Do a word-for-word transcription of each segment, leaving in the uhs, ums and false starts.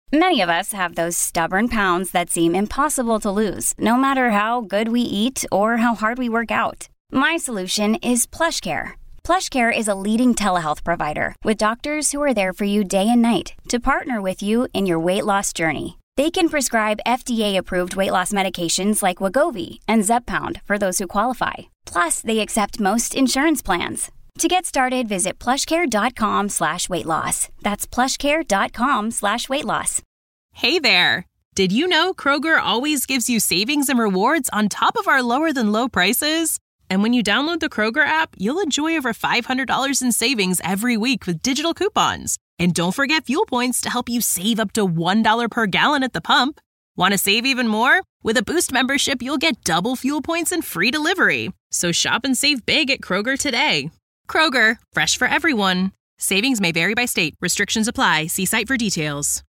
Many of us have those stubborn pounds that seem impossible to lose, no matter how good we eat or how hard we work out. My solution is PlushCare. PlushCare is a leading telehealth provider with doctors who are there for you day and night to partner with you in your weight loss journey. They can prescribe F D A-approved weight loss medications like Wegovy and Zepbound for those who qualify. Plus, they accept most insurance plans. To get started, visit plushcare.com slash weight loss. That's plushcare.com slash weight loss. Hey there. Did you know Kroger always gives you savings and rewards on top of our lower than low prices? And when you download the Kroger app, you'll enjoy over five hundred dollars in savings every week with digital coupons. And don't forget fuel points to help you save up to one dollar per gallon at the pump. Want to save even more? With a Boost membership, you'll get double fuel points and free delivery. So shop and save big at Kroger today. Kroger, fresh for everyone. Savings may vary by state. Restrictions apply. See site for details.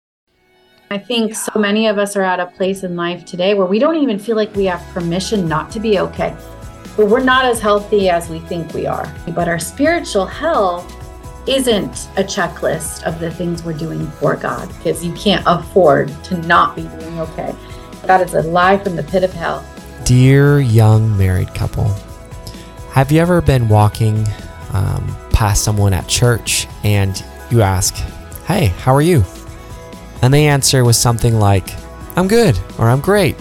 I think so many of us are at a place in life today where we don't even feel like we have permission not to be okay. But we're not as healthy as we think we are. But our spiritual health isn't a checklist of the things we're doing for God, because you can't afford to not be doing okay. That is a lie from the pit of hell. Dear young married couple, have you ever been walking um, past someone at church and you ask, "Hey, how are you?" And they answer with something like, "I'm good," or "I'm great."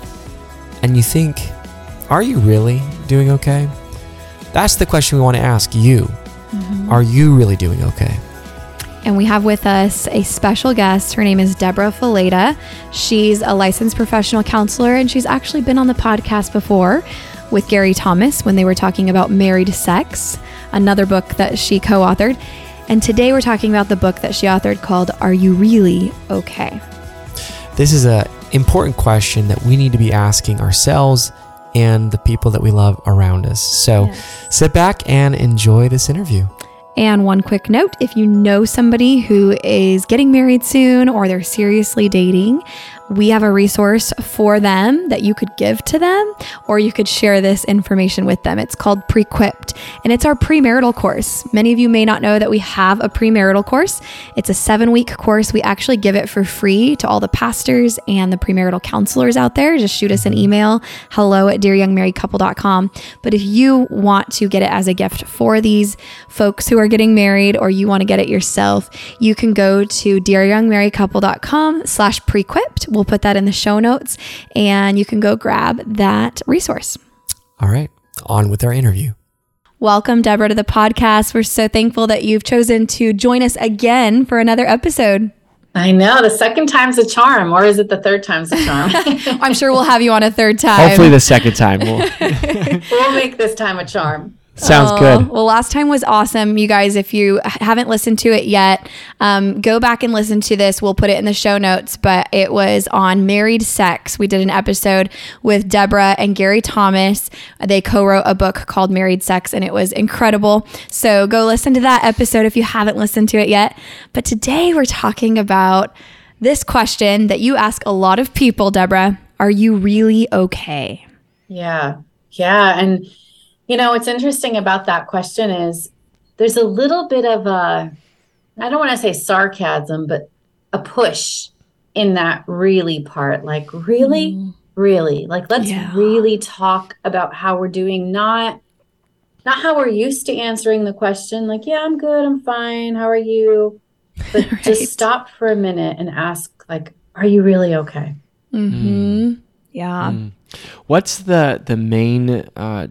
And you think, are you really doing okay? That's the question we want to ask you. Mm-hmm. Are you really doing okay? And we have with us a special guest. Her name is Deborah Fileta. She's a licensed professional counselor, and she's actually been on the podcast before with Gary Thomas when they were talking about married sex, another book that she co-authored. And today we're talking about the book that she authored called Are You Really Okay? This is an important question that we need to be asking ourselves and the people that we love around us. So yes. Sit back and enjoy this interview. And one quick note, if you know somebody who is getting married soon or they're seriously dating, we have a resource for them that you could give to them, or you could share this information with them. It's called Prequipped, and it's our premarital course. Many of you may not know that we have a premarital course. It's a seven-week course. We actually give it for free to all the pastors and the premarital counselors out there. Just shoot us an email, hello at dear young married couple dot com. But if you want to get it as a gift for these folks who are getting married, or you want to get it yourself, you can go to dear young married couple dot com slash prequipped. We'll put that in the show notes, and you can go grab that resource. All right, on with our interview. Welcome, Deborah, to the podcast. We're so thankful that you've chosen to join us again for another episode. I know, the second time's a charm, or is it the third time's a charm? I'm sure we'll have you on a third time. Hopefully the second time. We'll, we'll make this time a charm. Sounds oh, good. Well, last time was awesome. You guys, if you haven't listened to it yet, um, go back and listen to this. We'll put it in the show notes, but it was on married sex. We did an episode with Deborah and Gary Thomas. They co-wrote a book called Married Sex, and it was incredible. So go listen to that episode if you haven't listened to it yet. But today we're talking about this question that you ask a lot of people, Deborah. Are you really okay? Yeah. Yeah. And you know, what's interesting about that question is there's a little bit of a, I don't want to say sarcasm, but a push in that really part. Like, really, mm. really, like, let's yeah. really talk about how we're doing, not, not how we're used to answering the question. Like, yeah, I'm good. I'm fine. How are you? But right. just stop for a minute and ask, like, are you really okay? Mm-hmm. Mm. Yeah. Mm. What's the, the main, uh,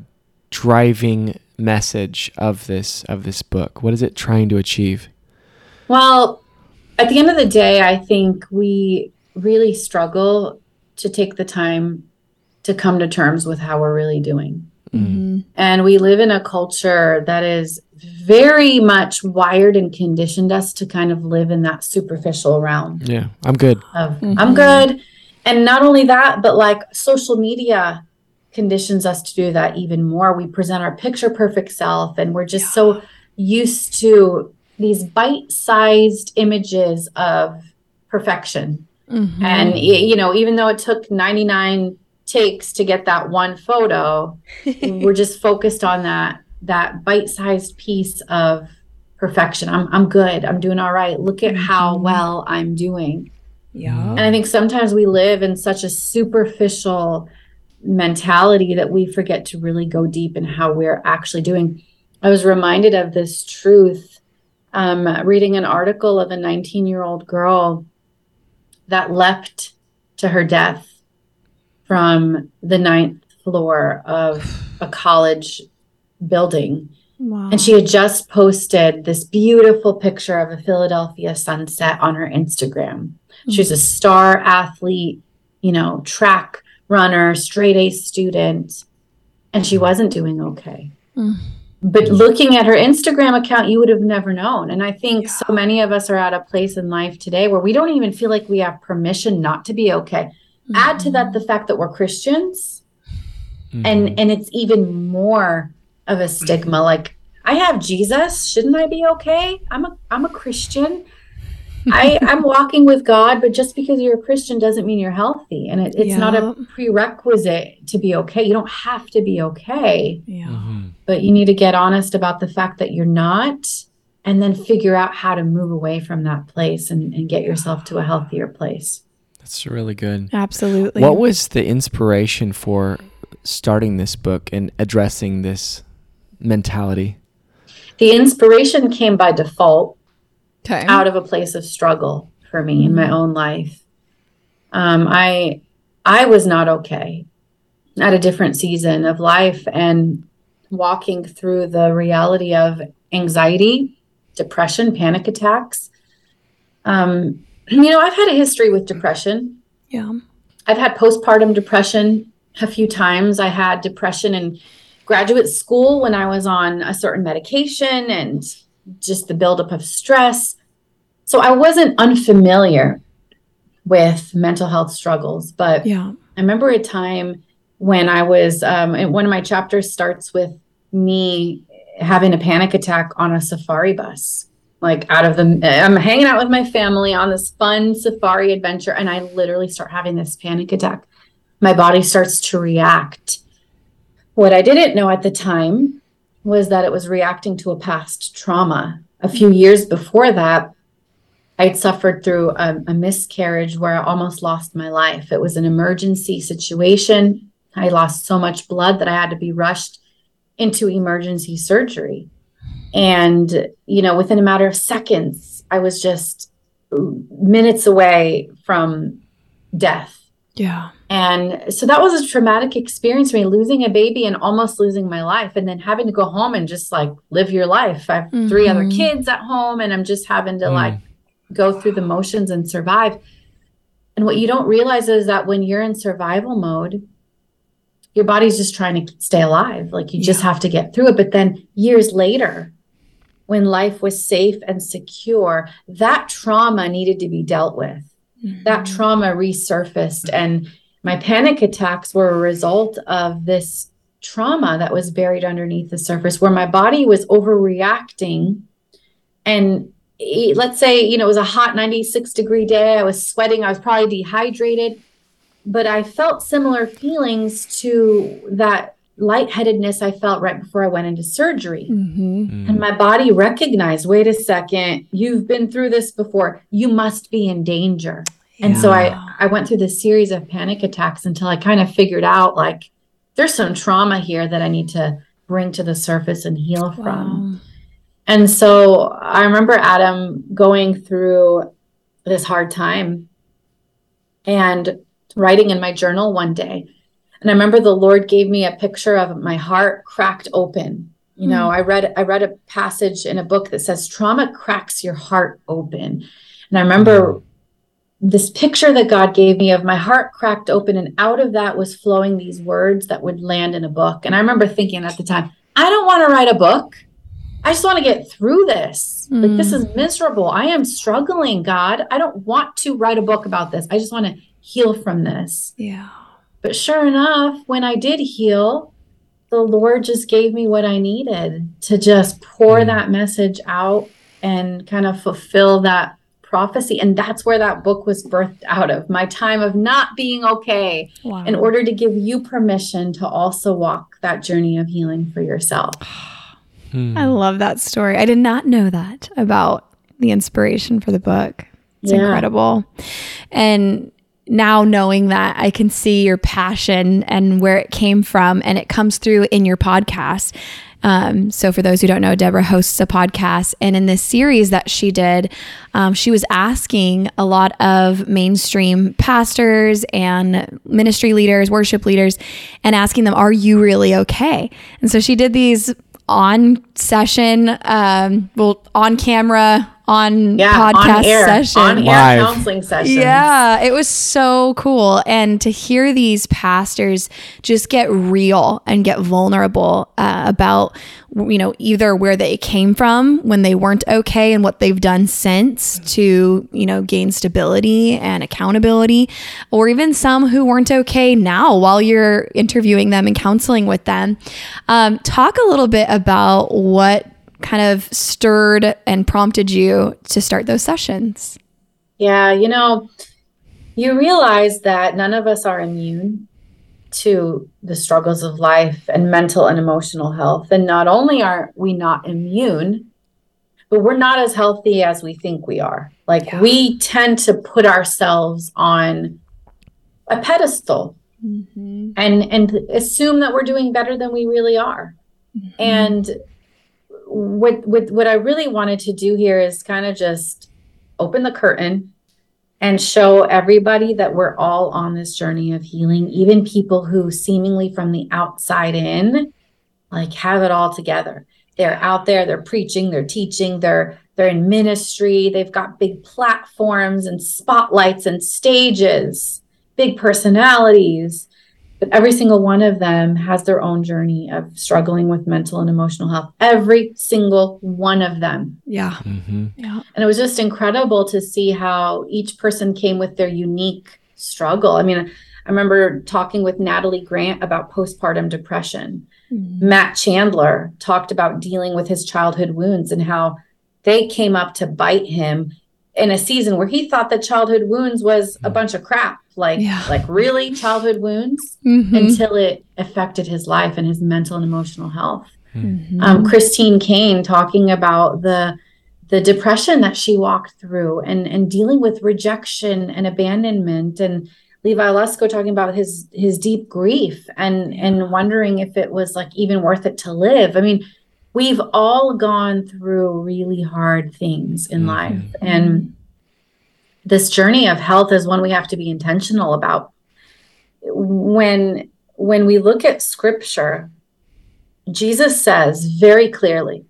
driving message of this of this book? What is it trying to achieve? Well, at the end of the day, I think we really struggle to take the time to come to terms with how we're really doing. Mm-hmm. And we live in a culture that is very much wired and conditioned us to kind of live in that superficial realm. Yeah, I'm good. Of, mm-hmm. I'm good. And not only that, but like social media conditions us to do that even more. We present our picture perfect self, and we're just yeah. so used to these bite-sized images of perfection. Mm-hmm. And, you know, even though it took ninety-nine takes to get that one photo, we're just focused on that, that bite-sized piece of perfection. I'm, I'm good. I'm doing all right. Look at mm-hmm. how well I'm doing. Yeah. And I think sometimes we live in such a superficial mentality that we forget to really go deep in how we're actually doing. I was reminded of this truth um, reading an article of a nineteen-year-old girl that leapt to her death from the ninth floor of a college building. Wow. And she had just posted this beautiful picture of a Philadelphia sunset on her Instagram. Mm-hmm. She's a star athlete, you know, track runner, straight A student, and she wasn't doing okay. Mm-hmm. But looking at her Instagram account, you would have never known. And I think yeah. so many of us are at a place in life today where we don't even feel like we have permission not to be okay. Mm-hmm. Add to that the fact that we're Christians, mm-hmm. and and it's even more of a stigma. Like, I have Jesus, shouldn't I be okay? I'm a I'm a Christian. I, I'm walking with God, but just because you're a Christian doesn't mean you're healthy. And it, it's yeah. not a prerequisite to be okay. You don't have to be okay. Yeah. Mm-hmm. But you need to get honest about the fact that you're not, and then figure out how to move away from that place and, and get yourself to a healthier place. That's really good. Absolutely. What was the inspiration for starting this book and addressing this mentality? The inspiration came by default. Okay. Out of a place of struggle for me mm-hmm. in my own life. Um, I I was not okay at a different season of life, and walking through the reality of anxiety, depression, panic attacks. Um, you know, I've had a history with depression. Yeah. I've had postpartum depression a few times. I had depression in graduate school when I was on a certain medication and just the buildup of stress. So I wasn't unfamiliar with mental health struggles, but yeah. I remember a time when I was, um, and one of my chapters starts with me having a panic attack on a safari bus, like out of the, I'm hanging out with my family on this fun safari adventure, and I literally start having this panic attack. My body starts to react. What I didn't know at the time was that it was reacting to a past trauma. A few years before that, I'd suffered through a, a miscarriage where I almost lost my life. It was an emergency situation. I lost so much blood that I had to be rushed into emergency surgery. And, you know, within a matter of seconds, I was just minutes away from death. Yeah. And so that was a traumatic experience for me, losing a baby and almost losing my life, and then having to go home and just like live your life. I have mm-hmm. three other kids at home, and I'm just having to mm. like go through the motions and survive. And what you don't realize is that when you're in survival mode, your body's just trying to stay alive. Like you yeah. just have to get through it. But then years later, when life was safe and secure, that trauma needed to be dealt with. Mm-hmm. That trauma resurfaced, and my panic attacks were a result of this trauma that was buried underneath the surface, where my body was overreacting. And it, let's say, you know, it was a hot ninety-six degree day. I was sweating. I was probably dehydrated, but I felt similar feelings to that lightheadedness I felt right before I went into surgery. Mm-hmm. Mm. And my body recognized, wait a second, you've been through this before. You must be in danger. Yeah. And so I, I went through this series of panic attacks until I kind of figured out, like, there's some trauma here that I need to bring to the surface and heal from. Wow. And so I remember Adam going through this hard time and writing in my journal one day. And I remember the Lord gave me a picture of my heart cracked open. You mm. know, I read I read a passage in a book that says trauma cracks your heart open. And I remember mm. this picture that God gave me of my heart cracked open, and out of that was flowing these words that would land in a book. And I remember thinking at the time, I don't want to write a book. I just want to get through this. Mm. Like, this is miserable. I am struggling, God. I don't want to write a book about this. I just want to heal from this. Yeah. But sure enough, when I did heal, the Lord just gave me what I needed to just pour mm. that message out and kind of fulfill that prophecy. And that's where that book was birthed out of, my time of not being okay, wow. in order to give you permission to also walk that journey of healing for yourself. Hmm. I love that story. I did not know that about the inspiration for the book. It's yeah. incredible. And now knowing that, I can see your passion and where it came from, and it comes through in your podcast. Um, so for those who don't know, Deborah hosts a podcast, and in this series that she did, um, she was asking a lot of mainstream pastors and ministry leaders, worship leaders, and asking them, are you really okay? And so she did these on session, um, well, on camera, on yeah, podcast on air, sessions. On air Live. counseling sessions. Yeah, it was so cool. And to hear these pastors just get real and get vulnerable uh, about, you know, either where they came from when they weren't okay and what they've done since to, you know, gain stability and accountability, or even some who weren't okay now while you're interviewing them and counseling with them. Um, talk a little bit about what kind of stirred and prompted you to start those sessions. Yeah, you know, you realize that none of us are immune to the struggles of life and mental and emotional health. And not only are we not immune, but we're not as healthy as we think we are. Like yeah. we tend to put ourselves on a pedestal mm-hmm. and, and assume that we're doing better than we really are. Mm-hmm. And What, what what I really wanted to do here is kind of just open the curtain and show everybody that we're all on this journey of healing, even people who seemingly from the outside in, like have it all together. They're out there, they're preaching, they're teaching, they're they're in ministry, they've got big platforms and spotlights and stages, big personalities. But every single one of them has their own journey of struggling with mental and emotional health. Every single one of them. Yeah. Mm-hmm. Yeah. And it was just incredible to see how each person came with their unique struggle. I mean, I remember talking with Natalie Grant about postpartum depression. Mm-hmm. Matt Chandler talked about dealing with his childhood wounds and how they came up to bite him in a season where he thought that childhood wounds was a bunch of crap. Like, yeah. like really childhood wounds mm-hmm. until it affected his life and his mental and emotional health. Mm-hmm. Um, Christine Kane talking about the the depression that she walked through and, and dealing with rejection and abandonment, and Levi Lusko talking about his his deep grief and and wondering if it was like even worth it to live. I mean, we've all gone through really hard things in mm-hmm. life, and this journey of health is one we have to be intentional about. When, when we look at scripture, Jesus says very clearly,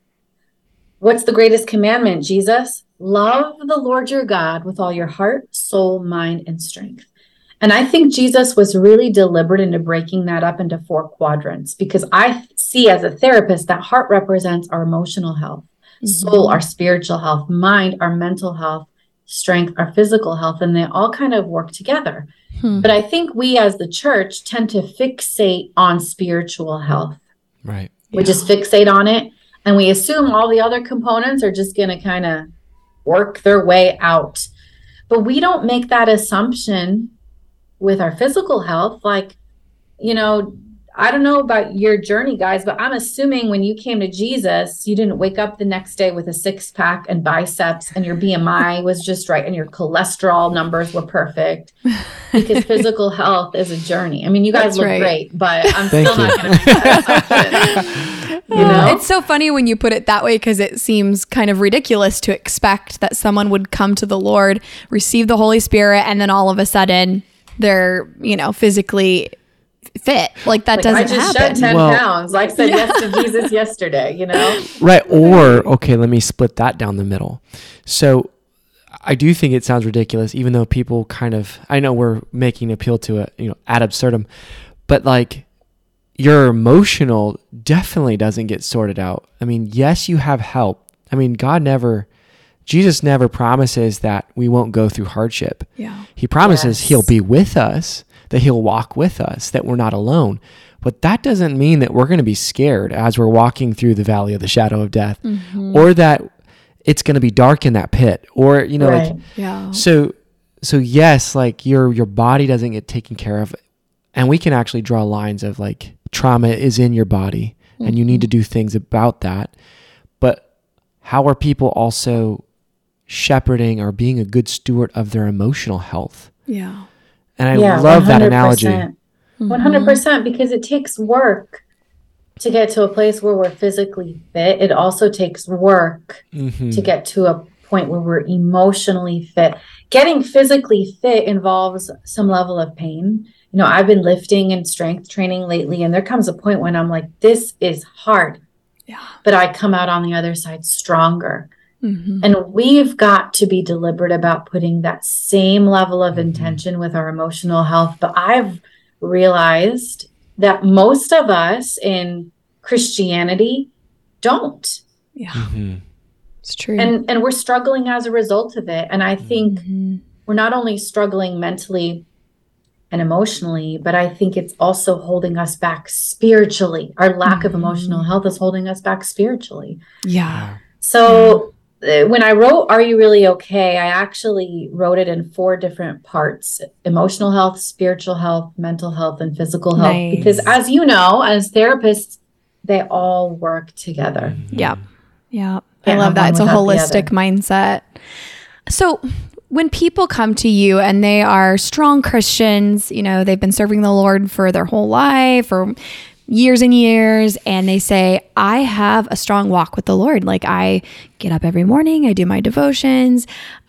what's the greatest commandment, Jesus? Love the Lord your God with all your heart, soul, mind, and strength. And I think Jesus was really deliberate into breaking that up into four quadrants, because I see as a therapist that heart represents our emotional health, mm-hmm. soul, our spiritual health, mind, our mental health, strength, our physical health, and they all kind of work together. Hmm. But I think we as the church tend to fixate on spiritual health. Right. We yeah. just fixate on it, and we assume all the other components are just going to kind of work their way out. But we don't make that assumption with our physical health. Like, you know, I don't know about your journey, guys, but I'm assuming when you came to Jesus, you didn't wake up the next day with a six pack and biceps and your B M I was just right and your cholesterol numbers were perfect, because physical health is a journey. I mean, you guys That's look right. great, but I'm Thank still you. not going to make that assumption. You know? It's so funny when you put it that way, because it seems kind of ridiculous to expect that someone would come to the Lord, receive the Holy Spirit, and then all of a sudden they're, you know, physically fit. Like that like, doesn't I just happen. shed ten Well, pounds. I said yeah. yes to Jesus yesterday, you know? Right. Or, okay, let me split that down the middle. So I do think it sounds ridiculous, even though people kind of, I know we're making appeal to it, you know, ad absurdum, but like your emotional definitely doesn't get sorted out. I mean, yes, you have help. I mean, God never, Jesus never promises that we won't go through hardship. Yeah. He promises Yes. he'll be with us, that he'll walk with us, that we're not alone. But that doesn't mean that we're going to be scared as we're walking through the valley of the shadow of death, mm-hmm. or that it's going to be dark in that pit, or, you know, Right. like, Yeah. so, so yes, like your, your body doesn't get taken care of, and we can actually draw lines of like trauma is in your body mm-hmm. and you need to do things about that. But how are people also shepherding or being a good steward of their emotional health. Yeah. And I yeah, love that analogy. one hundred percent, because it takes work to get to a place where we're physically fit. It also takes work mm-hmm. to get to a point where we're emotionally fit. Getting physically fit involves some level of pain. You know, I've been lifting and strength training lately, and there comes a point when I'm like, this is hard. Yeah. But I come out on the other side stronger. Mm-hmm. And we've got to be deliberate about putting that same level of mm-hmm. intention with our emotional health. But I've realized that most of us in Christianity don't. Yeah. Mm-hmm. It's true. And and we're struggling as a result of it. And I think mm-hmm. we're not only struggling mentally and emotionally, but I think it's also holding us back spiritually. Our lack mm-hmm. of emotional health is holding us back spiritually. Yeah. So yeah. when I wrote Are You Really Okay? I actually wrote it in four different parts: emotional health, spiritual health, mental health, and physical health. Nice. Because as you know, as therapists, they all work together. Yeah. Yeah. I love that. It's a holistic mindset. So when people come to you and they are strong Christians, you know, they've been serving the Lord for their whole life or years and years, and they say, I have a strong walk with the Lord. Like, I get up every morning, I do my devotions,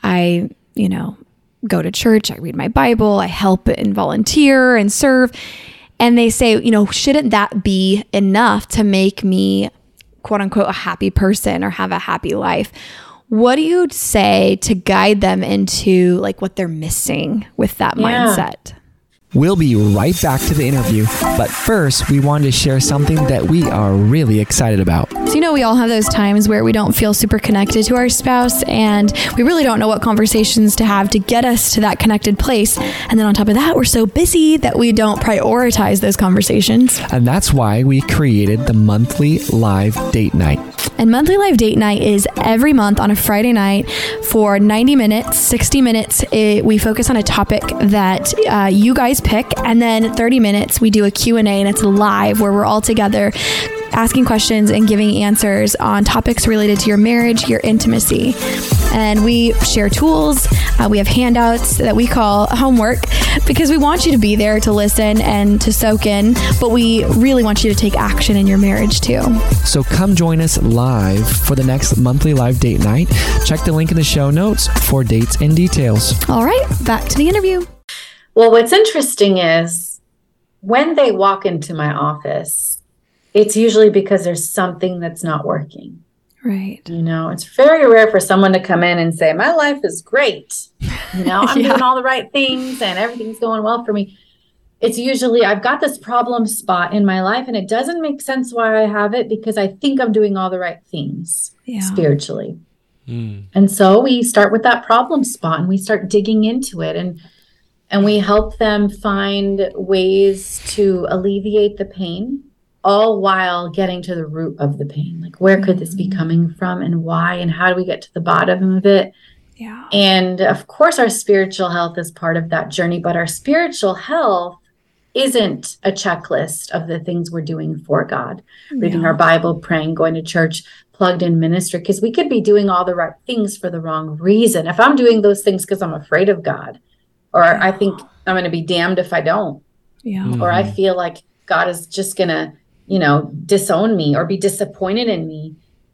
I, you know, go to church, I read my Bible, I help and volunteer and serve. And they say, you know, shouldn't that be enough to make me, quote unquote, a happy person or have a happy life? What do you say to guide them into like what they're missing with that yeah. mindset? We'll be right back to the interview, but first we wanted to share something that we are really excited about. So, you know, we all have those times where we don't feel super connected to our spouse, and we really don't know what conversations to have to get us to that connected place. And then on top of that, we're so busy that we don't prioritize those conversations. And that's why we created the monthly live date night. And monthly live date night is every month on a Friday night for ninety minutes, sixty minutes. It, we focus on a topic that uh, you guys pick, and then thirty minutes we do a Q and A, and it's live where we're all together asking questions and giving answers on topics related to your marriage, your intimacy. And we share tools. Uh, we have handouts that we call homework because we want you to be there to listen and to soak in, but we really want you to take action in your marriage too. So come join us live for the next monthly live date night. Check the link in the show notes for dates and details. All right, back to the interview. Well, what's interesting is when they walk into my office, it's usually because there's something that's not working. Right. You know, it's very rare for someone to come in and say, my life is great. You know, I'm yeah. doing all the right things and everything's going well for me. It's usually I've got this problem spot in my life and it doesn't make sense why I have it because I think I'm doing all the right things yeah. spiritually. Mm. And so we start with that problem spot and we start digging into it, and and we help them find ways to alleviate the pain, all while getting to the root of the pain. Like, where could this be coming from and why, and how do we get to the bottom of it? Yeah. And of course, our spiritual health is part of that journey, but our spiritual health isn't a checklist of the things we're doing for God, reading yeah. our Bible, praying, going to church, plugged in ministry, because we could be doing all the right things for the wrong reason. If I'm doing those things because I'm afraid of God, or yeah. I think I'm going to be damned if I don't, yeah. mm-hmm. or I feel like God is just going to, you know, disown me or be disappointed in me,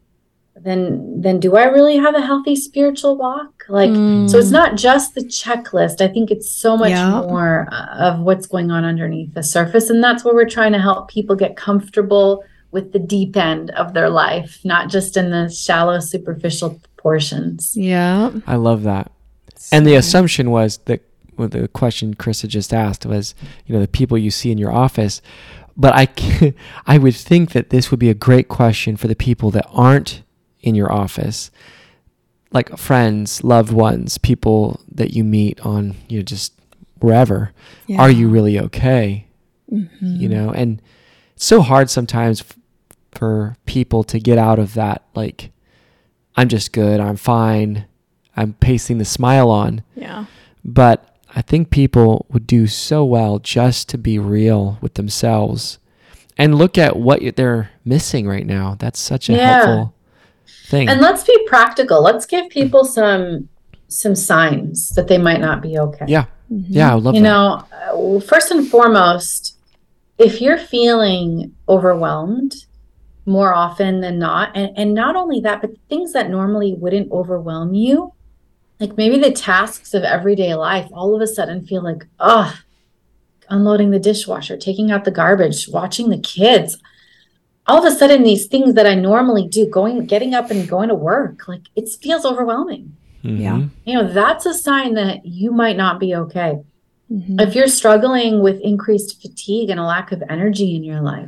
then then do I really have a healthy spiritual walk? Like, mm. so it's not just the checklist. I think it's so much yeah. more of what's going on underneath the surface. And that's where we're trying to help people get comfortable with the deep end of their life, not just in the shallow, superficial portions. Yeah. I love that. And the assumption was that, well, the question Chris had just asked was, you know, the people you see in your office. But I, I would think that this would be a great question for the people that aren't in your office, like friends, loved ones, people that you meet on, you know, just wherever. Yeah. Are you really okay? Mm-hmm. You know, and it's so hard sometimes f- for people to get out of that, like, I'm just good, I'm fine, I'm pasting the smile on. Yeah. But I think people would do so well just to be real with themselves and look at what they're missing right now. That's such a yeah. helpful. thing. And let's be practical. Let's give people some some signs that they might not be okay. Yeah. Mm-hmm. Yeah, I would love you that. You know, first and foremost, if you're feeling overwhelmed more often than not, and, and not only that, but things that normally wouldn't overwhelm you, like maybe the tasks of everyday life all of a sudden feel like, oh, unloading the dishwasher, taking out the garbage, watching the kids. All of a sudden, these things that I normally do, going, getting up and going to work, like it feels overwhelming. Mm-hmm. Yeah. You know, that's a sign that you might not be okay. Mm-hmm. If you're struggling with increased fatigue and a lack of energy in your life,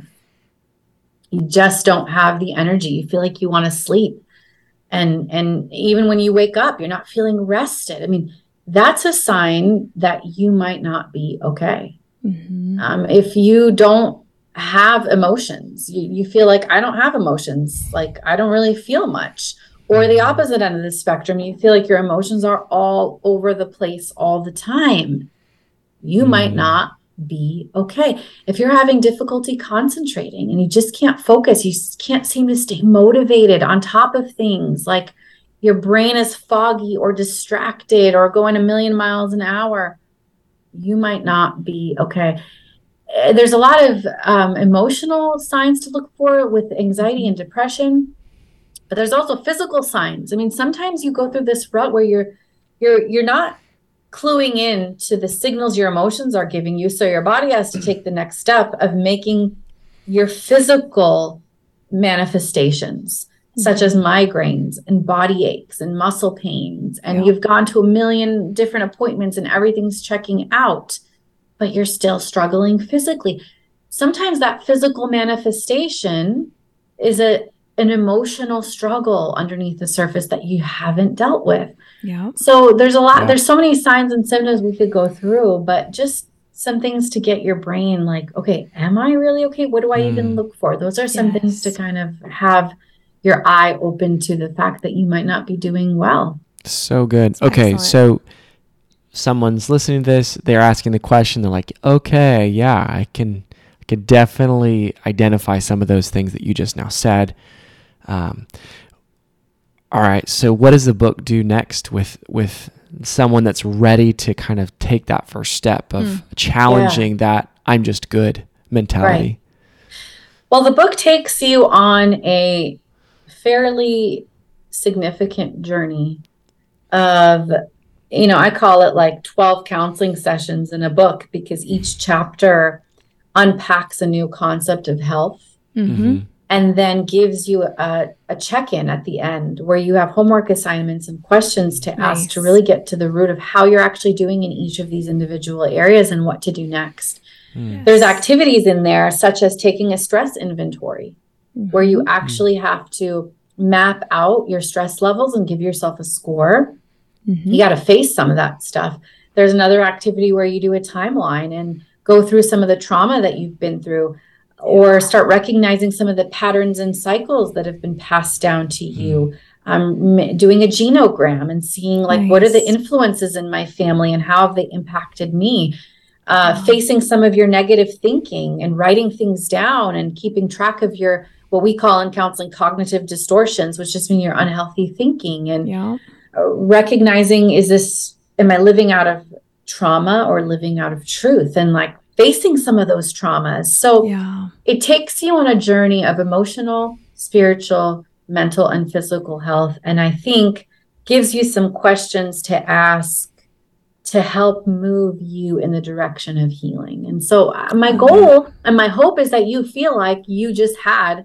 you just don't have the energy. You feel like you want to sleep. And, and even when you wake up, you're not feeling rested. I mean, that's a sign that you might not be okay. Mm-hmm. Um, if you don't have emotions, you, you feel like I don't have emotions, like I don't really feel much. Or the opposite end of the spectrum, you feel like your emotions are all over the place all the time. You mm. might not be okay. If you're having difficulty concentrating and you just can't focus, you can't seem to stay motivated on top of things, like your brain is foggy or distracted or going a million miles an hour, you might not be okay. There's a lot of um, emotional signs to look for with anxiety and depression, but there's also physical signs. I mean, sometimes you go through this rut where you're you're you're not cluing in to the signals your emotions are giving you, so your body has to take the next step of making your physical manifestations, mm-hmm. such as migraines and body aches and muscle pains, and yeah. you've gone to a million different appointments and everything's checking out, but you're still struggling physically. Sometimes that physical manifestation is a an emotional struggle underneath the surface that you haven't dealt with. Yeah. So there's a lot, yeah. there's so many signs and symptoms we could go through, but just some things to get your brain like, okay, am I really okay? What do I mm. even look for? Those are some yes. things to kind of have your eye open to the fact that you might not be doing well. So good. That's okay. excellent. So someone's listening to this, they're asking the question. They're like, okay, yeah, I can, I could definitely identify some of those things that you just now said. Um, all right. So what does the book do next with, with someone that's ready to kind of take that first step of mm. challenging yeah. that I'm just good mentality? Right. Well, the book takes you on a fairly significant journey of, you know, I call it like twelve counseling sessions in a book, because each chapter unpacks a new concept of health. Mm-hmm. And then gives you a, a check-in at the end where you have homework assignments and questions to nice. ask to really get to the root of how you're actually doing in each of these individual areas and what to do next. Yes. There's activities in there such as taking a stress inventory, mm-hmm. where you actually have to map out your stress levels and give yourself a score. Mm-hmm. You got to face some of that stuff. There's another activity where you do a timeline and go through some of the trauma that you've been through, or start recognizing some of the patterns and cycles that have been passed down to you. Um, doing a genogram and seeing like, nice. What are the influences in my family and how have they impacted me? Uh, wow. Facing some of your negative thinking and writing things down and keeping track of your, what we call in counseling, cognitive distortions, which just mean your unhealthy thinking, and yeah. uh, recognizing, is this, am I living out of trauma or living out of truth? And like, facing some of those traumas. So yeah. it takes you on a journey of emotional, spiritual, mental, and physical health. And I think gives you some questions to ask to help move you in the direction of healing. And so my goal and my hope is that you feel like you just had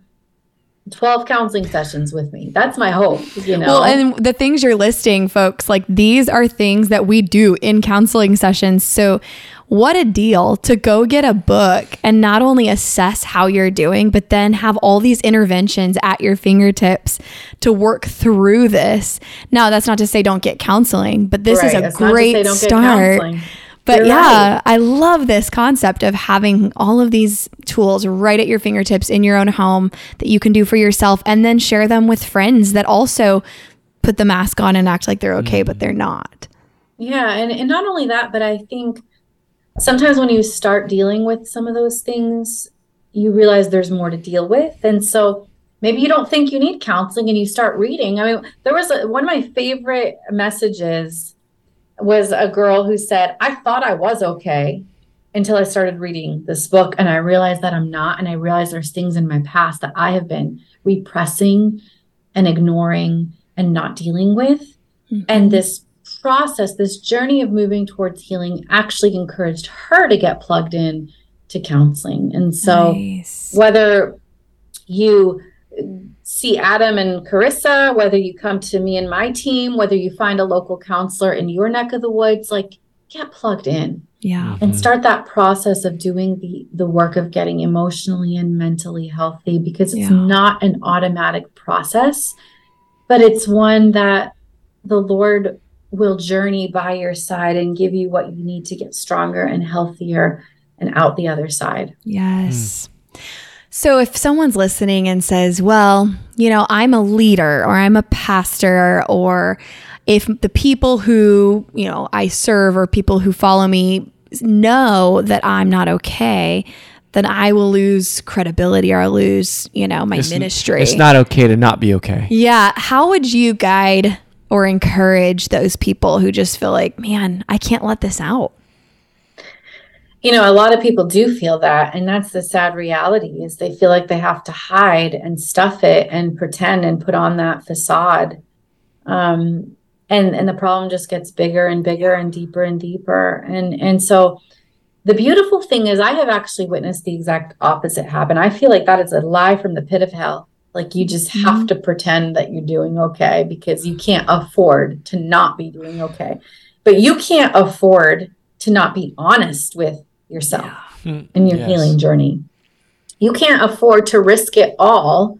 twelve counseling sessions with me. That's my hope, you know. Well, and the things you're listing, folks, like these are things that we do in counseling sessions. So what a deal to go get a book and not only assess how you're doing, but then have all these interventions at your fingertips to work through this. Now, that's not to say don't get counseling, but this right. is a it's great start. But You're yeah, right. I love this concept of having all of these tools right at your fingertips in your own home that you can do for yourself, and then share them with friends that also put the mask on and act like they're okay, mm-hmm. but they're not. Yeah. And, and not only that, but I think sometimes when you start dealing with some of those things, you realize there's more to deal with. And so maybe you don't think you need counseling and you start reading. I mean, there was a, one of my favorite messages was a girl who said, I thought I was okay until I started reading this book. And I realized that I'm not. And I realized there's things in my past that I have been repressing and ignoring and not dealing with. Mm-hmm. And this process, this journey of moving towards healing actually encouraged her to get plugged in to counseling. And so nice. Whether you see Adam and Carissa, whether you come to me and my team, whether you find a local counselor in your neck of the woods, like get plugged in. Yeah. And start that process of doing the, the work of getting emotionally and mentally healthy, because it's yeah. not an automatic process, but it's one that the Lord will journey by your side and give you what you need to get stronger and healthier and out the other side. Yes. Mm. So if someone's listening and says, well, you know, I'm a leader or I'm a pastor, or if the people who, you know, I serve or people who follow me know that I'm not okay, then I will lose credibility or I'll lose, you know, my it's, ministry. It's not okay to not be okay. Yeah. How would you guide or encourage those people who just feel like, man, I can't let this out? You know, a lot of people do feel that. And that's the sad reality, is they feel like they have to hide and stuff it and pretend and put on that facade. Um, and, and the problem just gets bigger and bigger and deeper and deeper. And, and so the beautiful thing is I have actually witnessed the exact opposite happen. I feel like that is a lie from the pit of hell. Like you just mm-hmm. have to pretend that you're doing okay because you can't afford to not be doing okay. But you can't afford to not be honest with yourself yeah. in your yes. healing journey. You can't afford to risk it all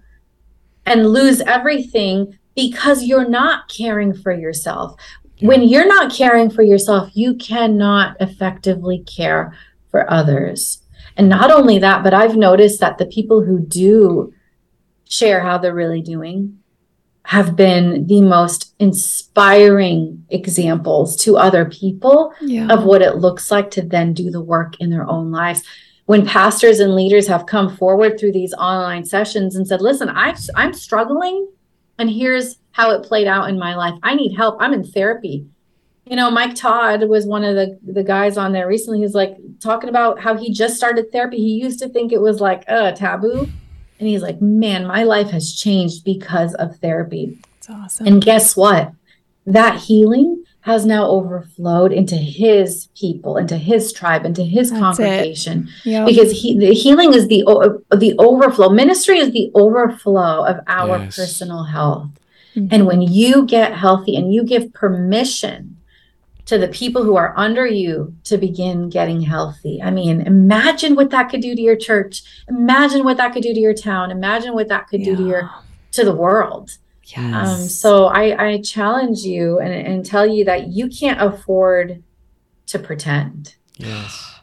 and lose everything because you're not caring for yourself. Yeah. When you're not caring for yourself, you cannot effectively care for others. And not only that, but I've noticed that the people who do share how they're really doing have been the most inspiring examples to other people yeah. of what it looks like to then do the work in their own lives. When pastors and leaders have come forward through these online sessions and said, listen, I, I'm struggling, and here's how it played out in my life. I need help. I'm in therapy. You know, Mike Todd was one of the, the guys on there recently. He's like talking about how he just started therapy. He used to think it was like a uh, taboo. And he's like, man, my life has changed because of therapy. That's awesome. And guess what? That healing has now overflowed into his people, into his tribe, into his That's congregation. Yep. Because he, the healing is the the overflow. Ministry is the overflow of our yes. personal health. Mm-hmm. And when you get healthy and you give permission to the people who are under you to begin getting healthy. I mean, imagine what that could do to your church. Imagine what that could do to your town. Imagine what that could yeah. do to your, to the world. Yes. Um, so I, I challenge you and, and tell you that you can't afford to pretend. Yes.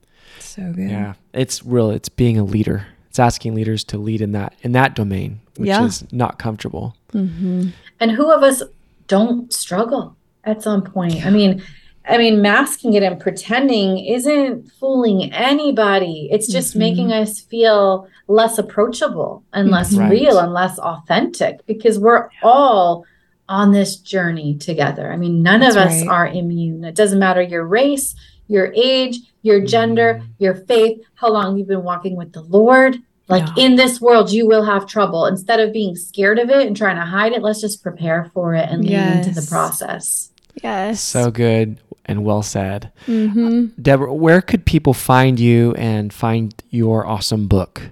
So good. Yeah. It's real. It's being a leader. It's asking leaders to lead in that, in that domain, which yeah. is not comfortable. Mm-hmm. And who of us don't struggle at some point? I mean, I mean, masking it and pretending isn't fooling anybody. It's just mm-hmm. making us feel less approachable and less right. real and less authentic, because we're all on this journey together. I mean, none That's of us right. are immune. It doesn't matter your race, your age, your gender, mm-hmm. your faith, how long you've been walking with the Lord. Like yeah. in this world, you will have trouble. Instead of being scared of it and trying to hide it, let's just prepare for it and yes. lean into the process. Yes. So good and well said. Mm-hmm. Uh, Deborah, where could people find you and find your awesome book?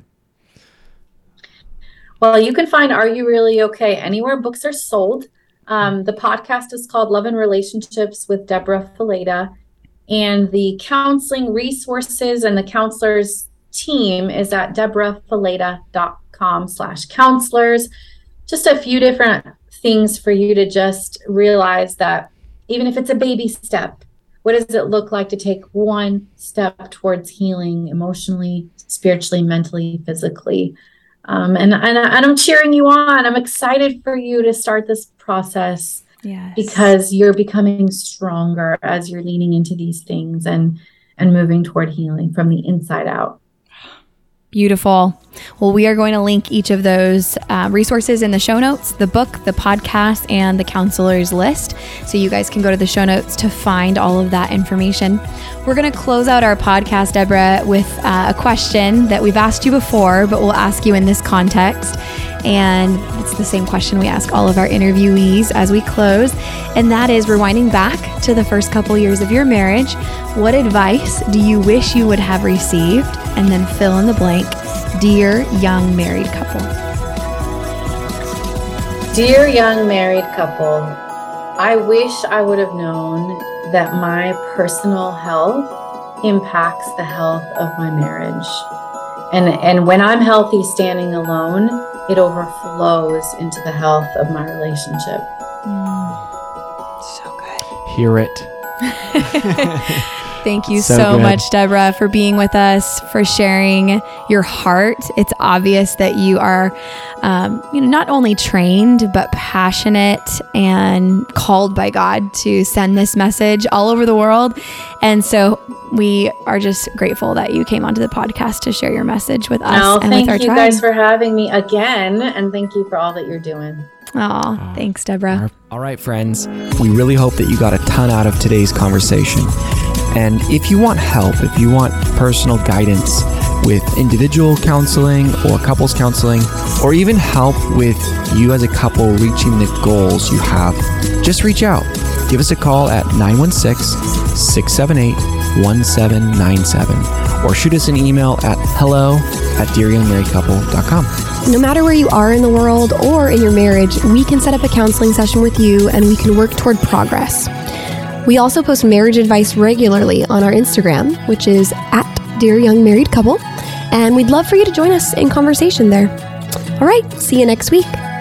Well, you can find Are You Really Okay anywhere books are sold. Um, the podcast is called Love and Relationships with Deborah Fileta. And the counseling resources and the counselors team is at deborahfileta.com slash counselors. Just a few different things for you to just realize that even if it's a baby step, what does it look like to take one step towards healing emotionally, spiritually, mentally, physically? Um, and, and, and I'm cheering you on. I'm excited for you to start this process yes. because you're becoming stronger as you're leaning into these things and, and moving toward healing from the inside out. Beautiful. Well, we are going to link each of those uh, resources in the show notes, the book, the podcast, and the counselor's list. So you guys can go to the show notes to find all of that information. We're going to close out our podcast, Deborah, with uh, a question that we've asked you before, but we'll ask you in this context. And it's the same question we ask all of our interviewees as we close. And that is, rewinding back to the first couple years of your marriage, what advice do you wish you would have received? And then fill in the blank, dear young married couple. Dear young married couple, I wish I would have known that my personal health impacts the health of my marriage. And, and when I'm healthy standing alone, it overflows into the health of my relationship. Mm, so good. Hear it. Thank you so, so so much, Deborah, for being with us, for sharing your heart. It's obvious that you are um, you know, not only trained, but passionate and called by God to send this message all over the world. And so we are just grateful that you came onto the podcast to share your message with us oh, and with our tribe. Thank you guys for having me again. And thank you for all that you're doing. Oh, Oh, thanks, Deborah. All right, friends. We really hope that you got a ton out of today's conversation. And if you want help, if you want personal guidance with individual counseling or couples counseling, or even help with you as a couple reaching the goals you have, just reach out. Give us a call at nine one six, six seven eight, one seven nine seven or shoot us an email at hello at dear young married couple dot com. No matter where you are in the world or in your marriage, we can set up a counseling session with you and we can work toward progress. We also post marriage advice regularly on our Instagram, which is at Dear Young Married Couple, and we'd love for you to join us in conversation there. All right, see you next week.